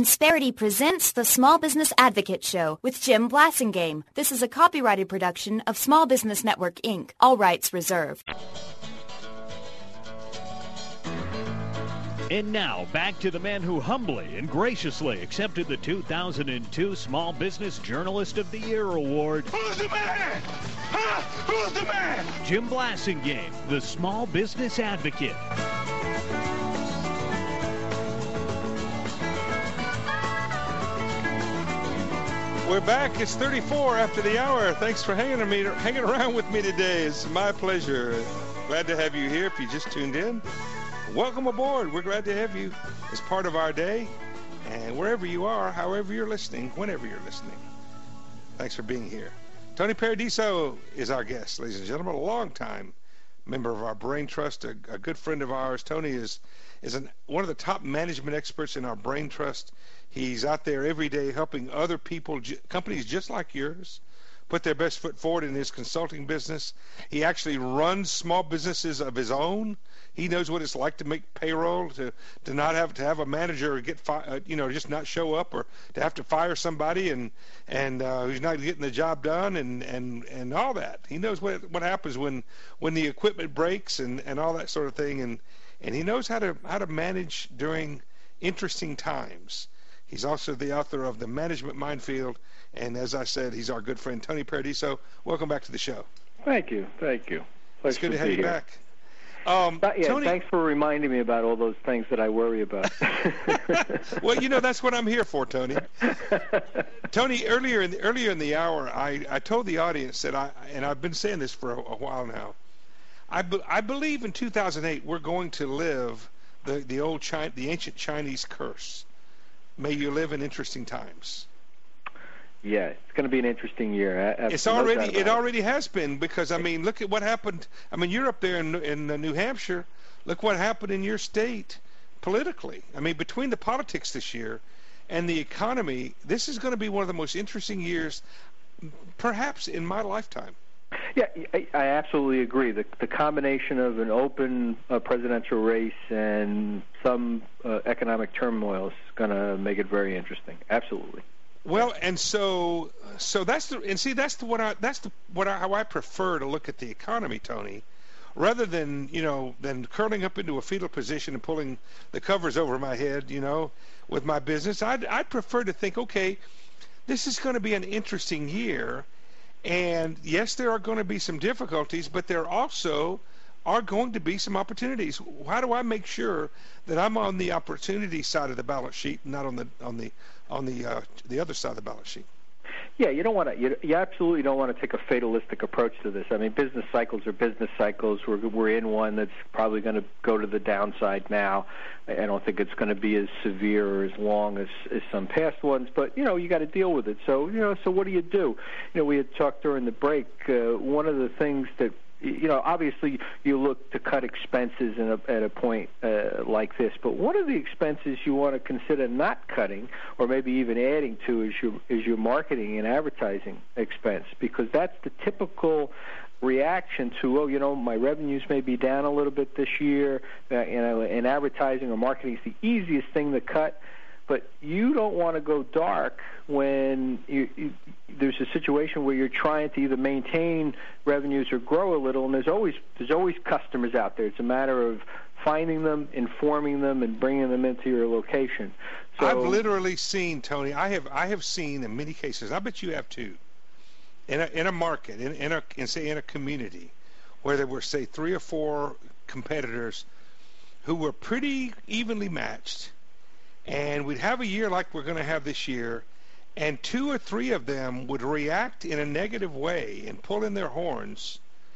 Insperity presents the Small Business Advocate Show with Jim Blasingame. This is a copyrighted production of Small Business Network, Inc. All rights reserved. And now, back to the man who humbly and graciously accepted the 2002 Small Business Journalist of the Year Award. Who's the man? Huh? Who's the man? Jim Blasingame, the Small Business Advocate. We're back. It's 34 after the hour. Thanks for hanging around with me today. It's my pleasure. Glad to have you here. If you just tuned in, welcome aboard. We're glad to have you as part of our day. And wherever you are, however you're listening, whenever you're listening, thanks for being here. Tony Paradiso is our guest, ladies and gentlemen, a long-time member of our Brain Trust, a good friend of ours. Tony is one of the top management experts in our Brain Trust. He's out there every day helping other people, companies just like yours, put their best foot forward in his consulting business. He actually runs small businesses of his own. He knows what it's like to make payroll, to not have to have a manager get just not show up, or to have to fire somebody and who's not getting the job done, and all that. He knows what happens when the equipment breaks and all that sort of thing, and he knows how to manage during interesting times. He's also the author of The Management Minefield, and as I said, he's our good friend, Tony Paradiso. Welcome back to the show. Thank you. It's good to have you back. Tony, thanks for reminding me about all those things that I worry about. Well, that's what I'm here for, Tony. Tony, earlier in the hour, I told the audience that I've been saying this for a while now. I believe in 2008 we're going to live the ancient Chinese curse. May you live in interesting times. Yeah, it's going to be an interesting year. It already has been, because look at what happened. You're up there in New Hampshire. Look what happened in your state politically. Between the politics this year and the economy, this is going to be one of the most interesting years, perhaps in my lifetime. Yeah, I absolutely agree. The combination of an open presidential race and some economic turmoil is going to make it very interesting. Absolutely. Well, and so that's how I prefer to look at the economy, Tony, rather than curling up into a fetal position and pulling the covers over my head, with my business. I'd prefer to think, okay, this is going to be an interesting year. And yes, there are going to be some difficulties, but there also are going to be some opportunities. How do I make sure that I'm on the opportunity side of the balance sheet, not on the other side of the balance sheet? Yeah, you absolutely don't want to take a fatalistic approach to this. Business cycles are business cycles. We're in one that's probably going to go to the downside now. I don't think it's going to be as severe or as long as some past ones, but you got to deal with it. So what do? We had talked during the break. One of the things that obviously you look to cut expenses at a point like this, but one of the expenses you want to consider not cutting, or maybe even adding to, is your marketing and advertising expense, because that's the typical reaction to, my revenues may be down a little bit this year, and advertising or marketing is the easiest thing to cut. But you don't want to go dark when there's a situation where you're trying to either maintain revenues or grow a little, and there's always customers out there. It's a matter of finding them, informing them, and bringing them into your location. So, I've literally seen, Tony. I have seen in many cases. I bet you have too. In a market, in a community, where there were, say, 3 or 4 competitors who were pretty evenly matched. And we'd have a year like we're going to have this year, and 2 or 3 of them would react in a negative way and pull in their horns,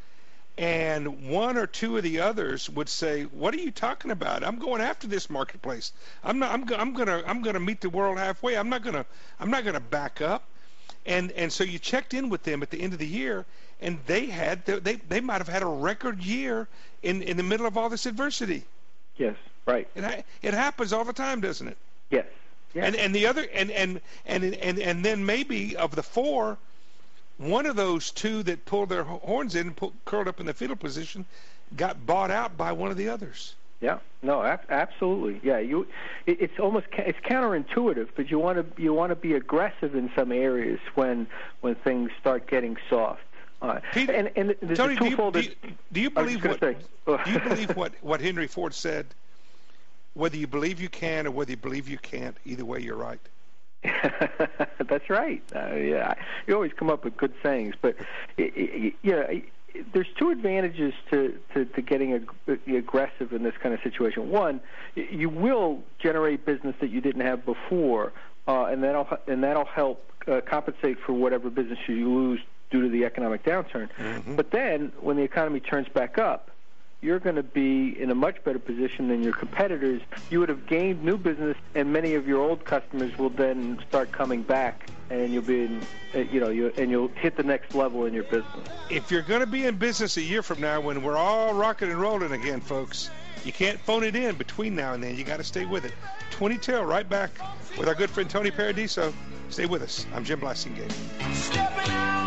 and 1 or 2 of the others would say, "What are you talking about? I'm going after this marketplace. I'm going to meet the world halfway. I'm not going to back up." And so you checked in with them at the end of the year, and they might have had a record year in the middle of all this adversity. Yes. Right. It happens all the time, doesn't it? Yes. Yeah. And the other and then maybe of the 4, one of those 2 that pulled their horns in and curled up in the fetal position got bought out by one of the others. Yeah, no, absolutely. Yeah, it's counterintuitive, but you want to be aggressive in some areas when things start getting soft. Pete, and there's Tony, a twofold. Do you believe what Henry Ford said? Whether you believe you can or whether you believe you can't, either way, you're right. That's right. Yeah, you always come up with good sayings, but there's two advantages to getting aggressive in this kind of situation. One, you will generate business that you didn't have before, and that'll help compensate for whatever business you lose due to the economic downturn. Mm-hmm. But then, when the economy turns back up, you're going to be in a much better position than your competitors. You would have gained new business, and many of your old customers will then start coming back, and you'll be you'll hit the next level in your business. If you're going to be in business a year from now, when we're all rocking and rolling again, folks, you can't phone it in between now and then. You got to stay with it. 20 till, right back with our good friend Tony Paradiso. Stay with us. I'm Jim Blasingame. Stepping out.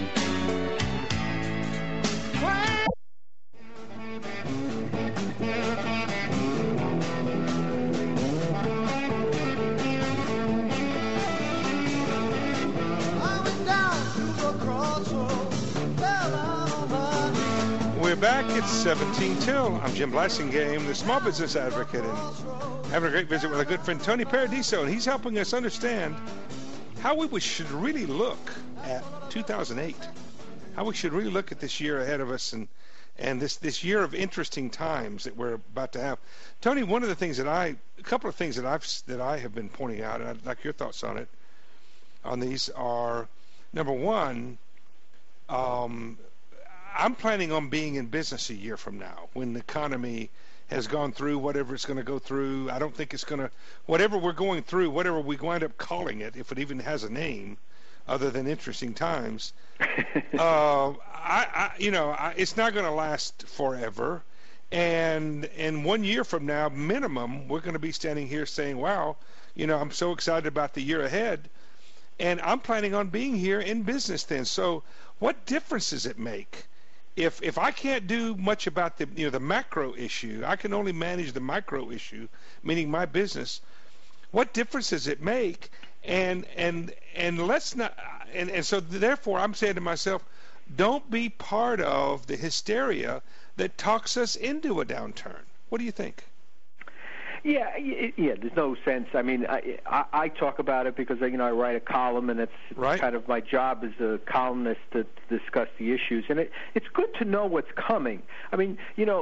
We're back. It's 17 till. I'm Jim Blasingame, the small business advocate, and having a great visit with our good friend Tony Paradiso, and he's helping us understand how we should really look at 2008, how we should really look at this year ahead of us, and this year of interesting times that we're about to have. Tony, a couple of things that I have been pointing out, and I'd like your thoughts on it. On these are, number one, I'm planning on being in business a year from now when the economy has gone through whatever it's going to go through. I don't think it's going to, whatever we're going through, whatever we wind up calling it, if it even has a name other than interesting times, it's not going to last forever. And 1 year from now, minimum, we're going to be standing here saying, wow, I'm so excited about the year ahead. And I'm planning on being here in business then. So what difference does it make? If I can't do much about the macro issue, I can only manage the micro issue, meaning my business. What difference does it make? And let's not. And so therefore, I'm saying to myself, don't be part of the hysteria that talks us into a downturn. What do you think? Yeah. There's no sense. I mean, I talk about it because I write a column, and it's right. Kind of my job as a columnist to discuss the issues. And it's good to know what's coming. I mean,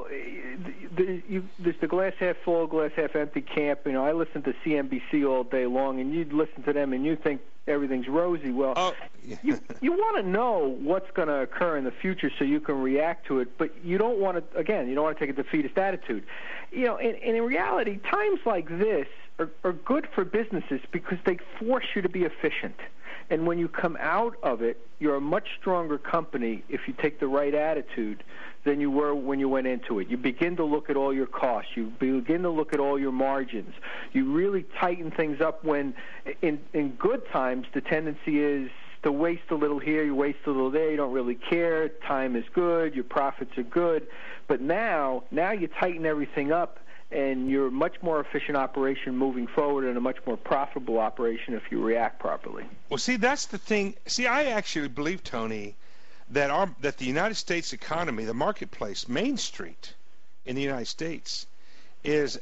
there's the glass half full, glass half empty camp. I listen to CNBC all day long, and you listen to them, and you think everything's rosy. Well, you want to know what's going to occur in the future so you can react to it, but you don't want to take a defeatist attitude. And in reality, times like this are good for businesses because they force you to be efficient. And when you come out of it, you're a much stronger company if you take the right attitude than you were when you went into it. You begin to look at all your costs. You begin to look at all your margins. You really tighten things up when, in good times, the tendency is to waste a little here, you waste a little there, you don't really care, time is good, your profits are good. But now you tighten everything up, and you're a much more efficient operation moving forward and a much more profitable operation if you react properly. Well, see, that's the thing. See, I actually believe, Tony, that the United States economy, the marketplace, Main Street in the United States, is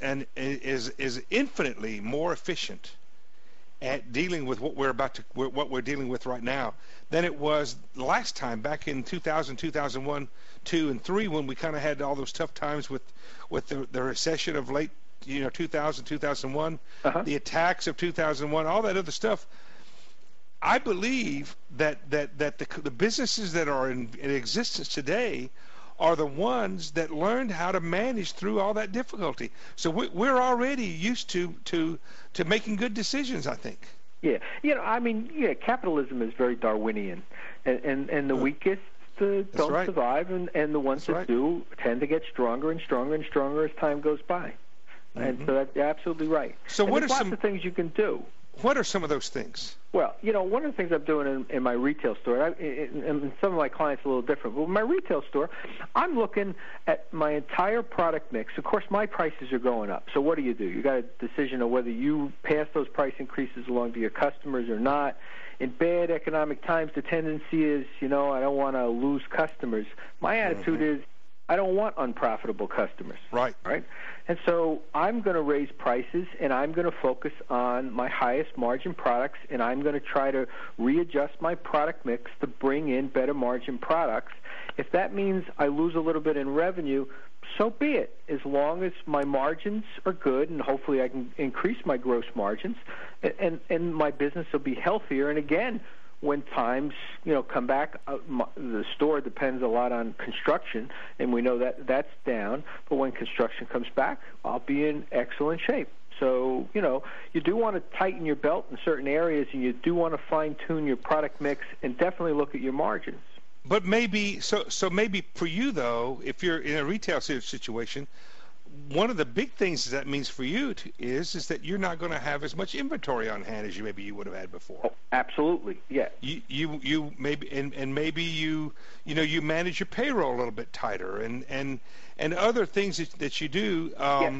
infinitely more efficient at dealing with what we're dealing with right now than it was last time back in 2000, 2001, 2, and 3 when we kind of had all those tough times with the recession of late 2000, 2001, the attacks of 2001, all that other stuff. I believe that the businesses that are in existence today are the ones that learned how to manage through all that difficulty. So we're already used to making good decisions, I think. Yeah, capitalism is very Darwinian, and the weakest don't right. survive, and the ones That's that right. do tend to get stronger and stronger and stronger as time goes by. And so that's absolutely right. So and what there's are lots some of things you can do? What are some of those things? Well, one of the things I'm doing in my retail store, and some of my clients are a little different, but in my retail store, I'm looking at my entire product mix. Of course, my prices are going up. So what do? You got a decision of whether you pass those price increases along to your customers or not. In bad economic times, the tendency is, I don't want to lose customers. My attitude is, I don't want unprofitable customers. Right. And so I'm going to raise prices, and I'm going to focus on my highest margin products, and I'm going to try to readjust my product mix to bring in better margin products. If that means I lose a little bit in revenue, so be it, as long as my margins are good, and hopefully I can increase my gross margins, and my business will be healthier. And again, when times come back, the store depends a lot on construction, and we know that that's down. But when construction comes back, I'll be in excellent shape. So you do want to tighten your belt in certain areas, and you do want to fine-tune your product mix, and definitely look at your margins. But maybe maybe for you though, if you're in a retail situation, one of the big things that means for you is that you're not going to have as much inventory on hand as you would have had before. Oh, absolutely, yeah. You maybe and maybe you manage your payroll a little bit tighter and other things that you do.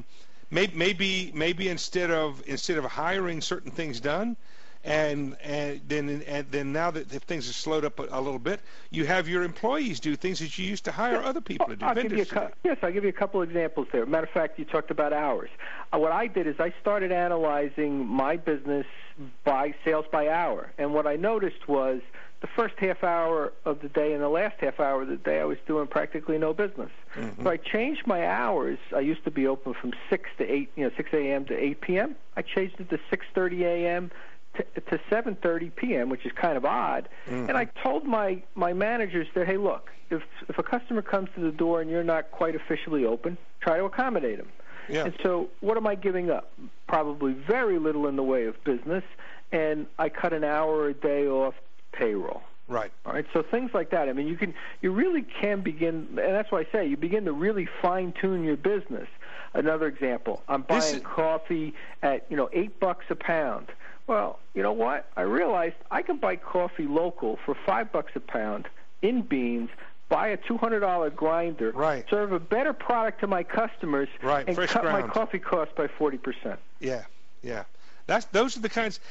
Maybe instead of hiring certain things done. And then now that if things have slowed up a little bit, you have your employees do things that you used to hire other people to do. I'll give you a couple examples there. Matter of fact, you talked about hours. What I did is I started analyzing my business by sales by hour, and what I noticed was the first half hour of the day and the last half hour of the day I was doing practically no business. Mm-hmm. So I changed my hours. I used to be open from 6 to 8, 6 a.m. to 8 p.m. I changed it to 6:30 a.m. to 7:30 p.m., which is kind of odd. Mm-hmm. And I told my managers that, hey, look, if a customer comes to the door and you're not quite officially open, try to accommodate them. Yeah. And so what am I giving up? Probably very little in the way of business, and I cut an hour a day off payroll. Right. All right. So things like that. I mean, you really can begin, and that's why I say you begin to really fine-tune your business. Another example, I'm buying coffee at $8 a pound. Well, you know what? I realized I can buy coffee local for $5 a pound in beans, buy a $200 grinder, serve a better product to my customers, and cut my coffee cost by 40%. Yeah. Those are the kinds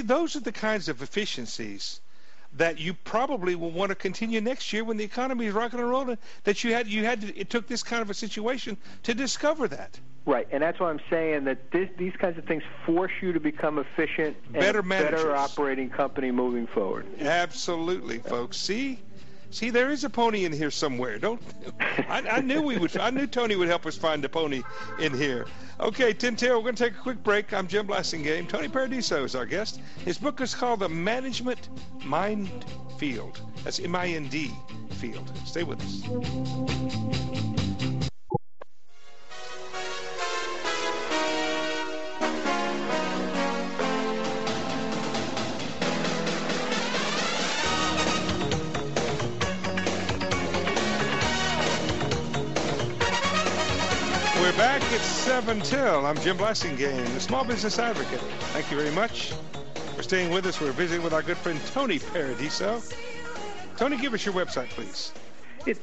of efficiencies that you probably will want to continue next year when the economy is rocking and rolling. That it took this kind of a situation to discover that. Right, and that's why I'm saying that these kinds of things force you to become efficient and better operating company moving forward. Absolutely, folks. See, there is a pony in here somewhere. I knew Tony would help us find a pony in here. Okay, Tintail, we're going to take a quick break. I'm Jim Blasingame. Tony Paradiso is our guest. His book is called The Management Minefield. That's M-I-N-D field. Stay with us. We're back at 7 till. I'm Jim Blasingame, the Small Business Advocate. Thank you very much for staying with us. We're visiting with our good friend Tony Paradiso. Tony, give us your website, please. It's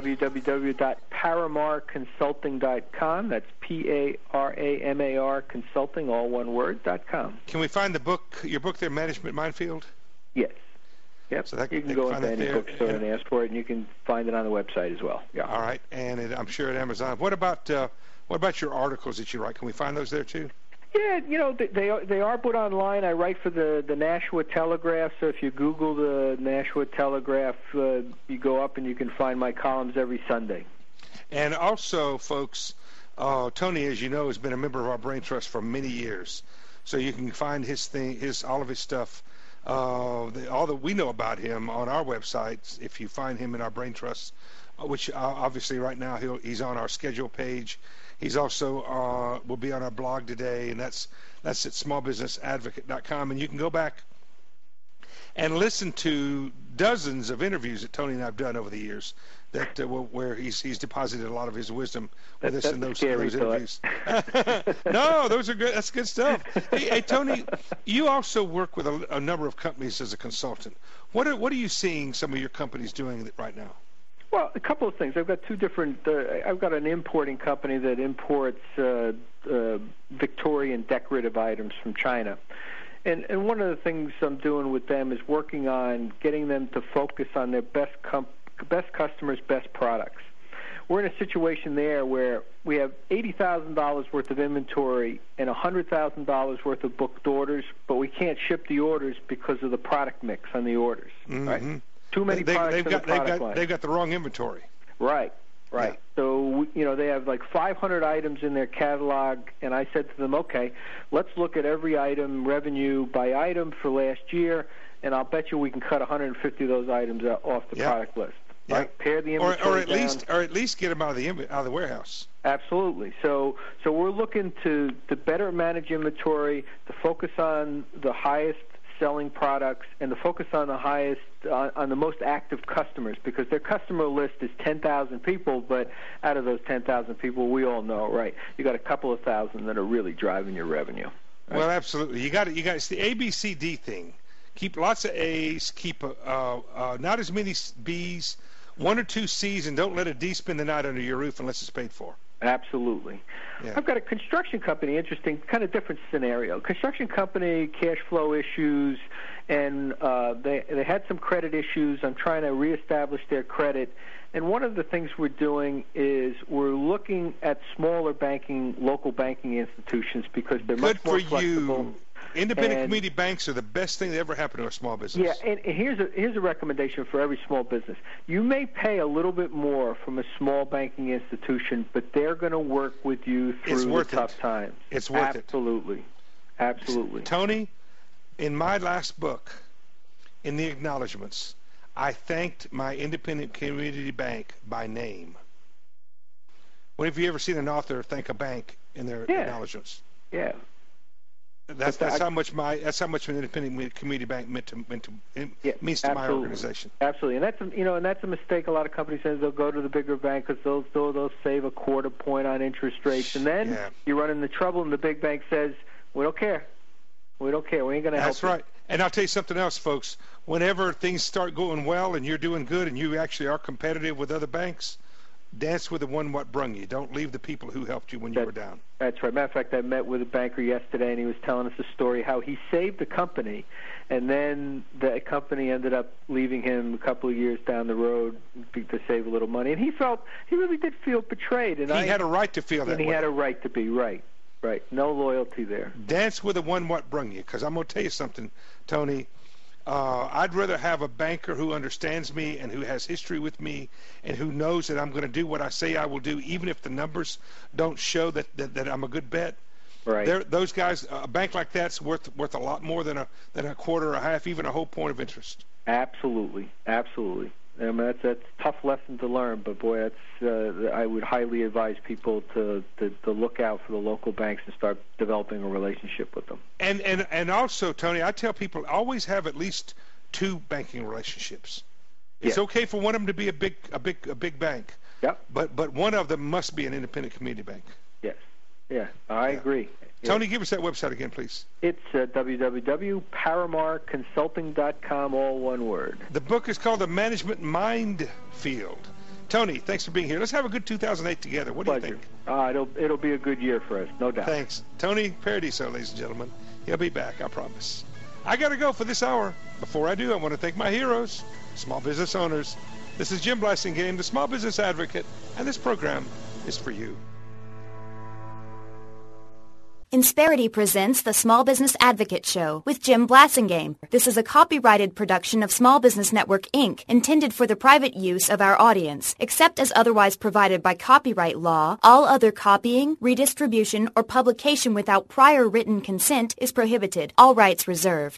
www.paramarconsulting.com. That's P-A-R-A-M-A-R consulting, all one word, .com. Can we find your book there, Management Minefield? Yes. Yep. So you can go into any bookstore and ask for it, and you can find it on the website as well. Yeah. All right, and I'm sure at Amazon. What about your articles that you write? Can we find those there too? Yeah, they are put online. I write for the Nashua Telegraph, so if you Google the Nashua Telegraph, you go up and you can find my columns every Sunday. And also, folks, Tony, as you know, has been a member of our Brain Trust for many years, so you can find all of his stuff. All that we know about him on our website, if you find him in our Brain Trust, which obviously right now he's on our schedule page. He's also will be on our blog today, and that's at smallbusinessadvocate.com, and you can go back and listen to dozens of interviews that Tony and I have done over the years. that where he's deposited a lot of his wisdom with us in those interviews. No, those are good. That's good stuff. Hey, Tony, you also work with a number of companies as a consultant. What are you seeing some of your companies doing right now? Well, a couple of things. I've got two different. I've got an importing company that imports Victorian decorative items from China. And one of the things I'm doing with them is working on getting them to focus on their best customers, best products. We're in a situation there where we have $80,000 worth of inventory and $100,000 worth of booked orders, but we can't ship the orders because of the product mix on the orders. Mm-hmm. Right? Too many products in the product line. They've got the wrong inventory. Right. Yeah. So, they have like 500 items in their catalog, and I said to them, okay, let's look at every item, revenue by item for last year, and I'll bet you we can cut 150 of those items off the product list. Yeah. Right? Pare the inventory or at least get them out of the warehouse. Absolutely. So we're looking to better manage inventory, to focus on the highest selling products, and to focus on the highest, on the most active customers, because their customer list is 10,000 people, but out of those 10,000 people, we all know, right, you got a couple of thousand that are really driving your revenue. Right? Well, absolutely. You got it's the ABCD thing. Keep lots of A's, keep not as many B's, 1 or 2 C's, and don't let a D spend the night under your roof unless it's paid for. Absolutely. Yeah. I've got a construction company, interesting, kind of different scenario. Construction company, cash flow issues, and they had some credit issues. I'm trying to reestablish their credit. And one of the things we're doing is we're looking at smaller local banking institutions, because they're much more flexible. You. Independent community banks are the best thing that ever happened to a small business. Yeah, and here's a recommendation for every small business. You may pay a little bit more from a small banking institution, but they're going to work with you through the tough times. It's worth it. Absolutely. Tony, in my last book, in the acknowledgments, I thanked my independent community bank by name. When have you ever seen an author thank a bank in their acknowledgments? Yeah. That's how much an independent community bank means to my organization. Absolutely, and that's a mistake a lot of companies say. They'll go to the bigger bank because they'll save a quarter point on interest rates, and then you run into trouble, and the big bank says, "We don't care. We ain't going to help." That's right. And I'll tell you something else, folks. Whenever things start going well and you're doing good and you actually are competitive with other banks, dance with the one what brung you. Don't leave the people who helped you when you were down. That's right. Matter of fact, I met with a banker yesterday, and he was telling us a story how he saved the company, and then the company ended up leaving him a couple of years down the road to save a little money. And he really did feel betrayed. And he had a right to feel that way. And he had a right to be right. No loyalty there. Dance with the one what brung you, because I'm going to tell you something, Tony. I'd rather have a banker who understands me and who has history with me and who knows that I'm going to do what I say I will do, even if the numbers don't show that I'm a good bet. Right. Those guys, a bank like that's worth a lot more than a quarter or a half, even a whole point of interest. Absolutely. I mean, that's a tough lesson to learn, but boy, I would highly advise people to look out for the local banks and start developing a relationship with them. And also, Tony, I tell people always have at least 2 banking relationships. It's okay for one of them to be a big bank. Yep. But one of them must be an independent community bank. Yes. Yeah, I agree. Tony, give us that website again, please. It's www.paramarconsulting.com, all one word. The book is called The Management Minefield. Tony, thanks for being here. Let's have a good 2008 together. What do you think? It'll be a good year for us, no doubt. Thanks. Tony Paradiso, ladies and gentlemen. He'll be back, I promise. I got to go for this hour. Before I do, I want to thank my heroes, small business owners. This is Jim Blasingame, the Small Business Advocate, and this program is for you. Insperity presents the Small Business Advocate Show with Jim Blasingame. This is a copyrighted production of Small Business Network, Inc., intended for the private use of our audience. Except as otherwise provided by copyright law, all other copying, redistribution, or publication without prior written consent is prohibited. All rights reserved.